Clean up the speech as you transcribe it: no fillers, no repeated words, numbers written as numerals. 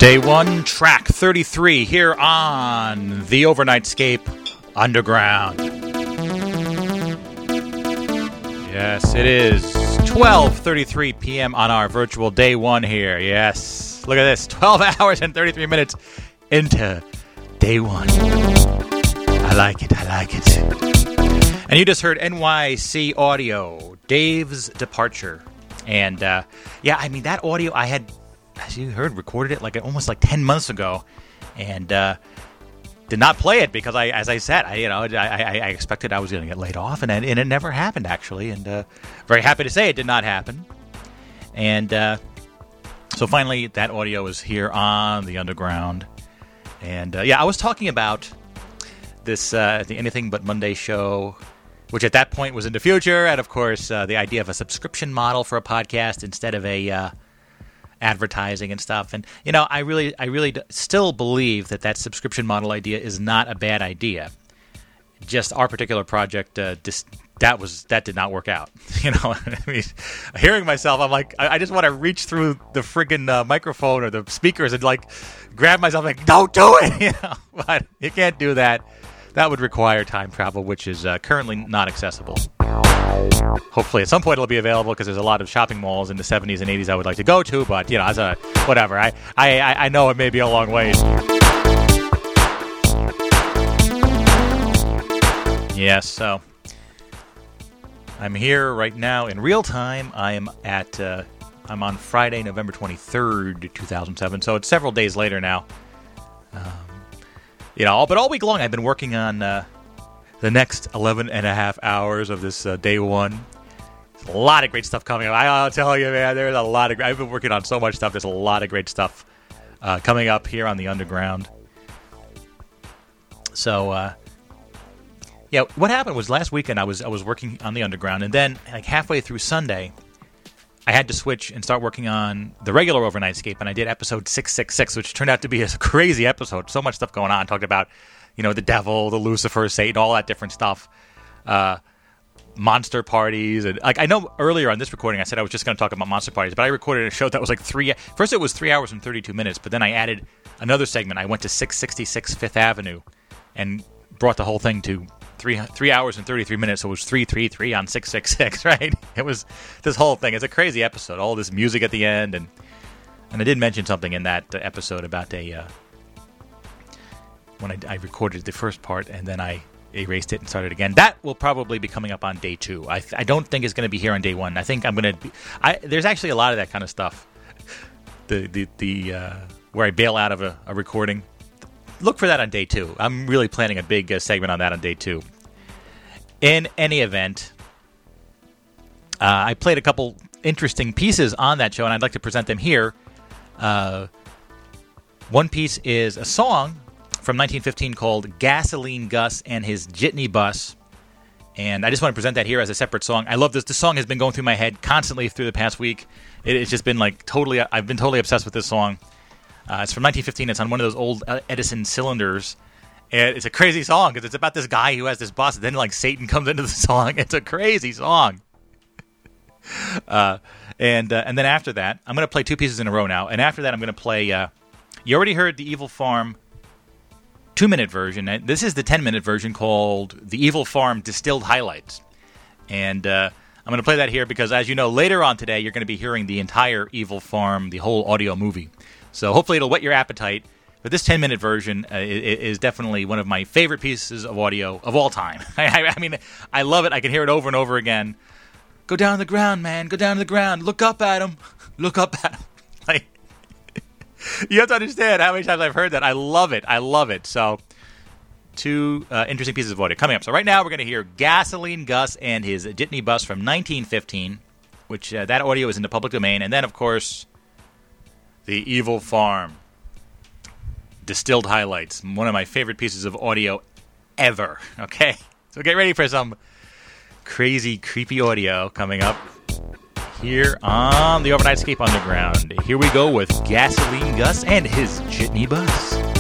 Day 1, track 33, here on the Overnightscape Underground. Yes, it is 12:33 p.m. on our virtual Day 1 here. Yes, look at this, 12 hours and 33 minutes into Day 1. I like it, I like it. And you just heard NYC Audio, Dave's Departure. And, yeah, I mean, that audio I had, as you heard, recorded it almost 10 months ago, and did not play it because as I said, I expected I was going to get laid off, and it never happened, actually, and very happy to say it did not happen. And so finally, that audio is here on the Underground. And, yeah, I was talking about this, the Anything But Monday show, which at that point was in the future, and of course, the idea of a subscription model for a podcast instead of a advertising and stuff. And I really still believe that subscription model idea is not a bad idea. Just our particular project, that did not work out. I mean, hearing myself, I'm like, I just want to reach through the friggin' microphone or the speakers and grab myself, don't do it. But you can't do that. That would require time travel, which is currently not accessible. Hopefully at some point it'll be available because there's a lot of shopping malls in the 70s and 80s I would like to go to, but, as a whatever. I know it may be a long ways. Yes, so I'm here right now in real time. I'm on Friday, November 23rd, 2007, so it's several days later now. But all week long I've been working on the next 11 and a half hours of this Day 1. There's a lot of great stuff coming up. I'll tell you, man, there's a lot of... I've been working on so much stuff. There's a lot of great stuff coming up here on the Underground. So, yeah, what happened was last weekend I was working on the Underground, and then halfway through Sunday, I had to switch and start working on the regular Overnightscape, and I did episode 666, which turned out to be a crazy episode. So much stuff going on. Talked about, the devil, the Lucifer, Satan, all that different stuff. Monster parties. And I know earlier on this recording I said I was just going to talk about monster parties, but I recorded a show that was first it was 3 hours and 32 minutes, but then I added another segment. I went to 666 Fifth Avenue and brought the whole thing to 3 hours and 33 minutes, so it was 333 on 666, right? It was this whole thing. It's a crazy episode. All this music at the end, and I did mention something in that episode about when I recorded the first part, and then I erased it and started again. That will probably be coming up on Day 2. I don't think it's going to be here on Day 1. I think I'm going to... There's actually a lot of that kind of stuff. Where I bail out of a recording. Look for that on Day 2. I'm really planning a big segment on that on Day 2. In any event, I played a couple interesting pieces on that show, and I'd like to present them here. One piece is a song from 1915 called Gasoline Gus and His Jitney Bus, and I just want to present that here as a separate song. I love this. This song has been going through my head constantly through the past week. It's just been I've been totally obsessed with this song. It's from 1915. It's on one of those old Edison cylinders. And it's a crazy song because it's about this guy who has this bus. And then Satan comes into the song. It's a crazy song. And then after that, I'm going to play two pieces in a row now. And after that, I'm going to play. You already heard the Evil Farm 2-minute version. This is the 10-minute version called the Evil Farm Distilled Highlights. And I'm going to play that here because, as you know, later on today, you're going to be hearing the entire Evil Farm, the whole audio movie. So hopefully it'll whet your appetite. But this 10-minute version is definitely one of my favorite pieces of audio of all time. I mean, I love it. I can hear it over and over again. Go down to the ground, man. Go down to the ground. Look up at him. Look up at him. You have to understand how many times I've heard that. I love it. I love it. So, two interesting pieces of audio coming up. So right now we're going to hear Gasoline Gus and His Jitney Bus from 1915, which that audio is in the public domain. And then, of course, the Evil Farm Distilled Highlights, one of my favorite pieces of audio ever. Okay? So get ready for some crazy, creepy audio coming up here on the Overnightscape Underground. Here we go with Gasoline Gus and His Jitney Bus.